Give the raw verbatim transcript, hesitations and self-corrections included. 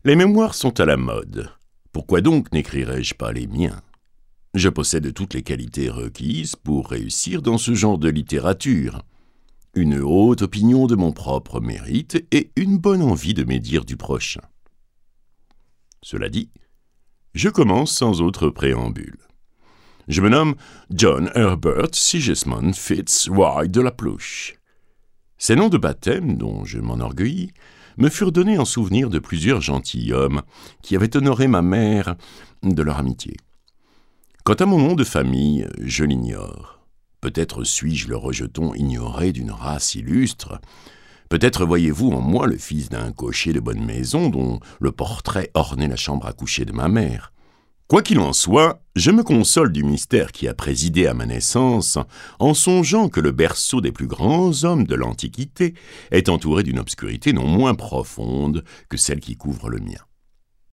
Les mémoires sont à la mode. Pourquoi donc n'écrirais-je pas les miens? Je possède toutes les qualités requises pour réussir dans ce genre de littérature. Une haute opinion de mon propre mérite et une bonne envie de médire du prochain. Cela dit, je commence sans autre préambule. Je me nomme John Herbert Sigismund Fitz Roy de la Pluche. Ces noms de baptême, dont je m'enorgueillis, me furent donnés en souvenir de plusieurs gentilshommes qui avaient honoré ma mère de leur amitié. Quant à mon nom de famille, je l'ignore. Peut-être suis-je le rejeton ignoré d'une race illustre. Peut-être voyez-vous en moi le fils d'un cocher de bonne maison dont le portrait ornait la chambre à coucher de ma mère. Quoi qu'il en soit, je me console du mystère qui a présidé à ma naissance en songeant que le berceau des plus grands hommes de l'Antiquité est entouré d'une obscurité non moins profonde que celle qui couvre le mien.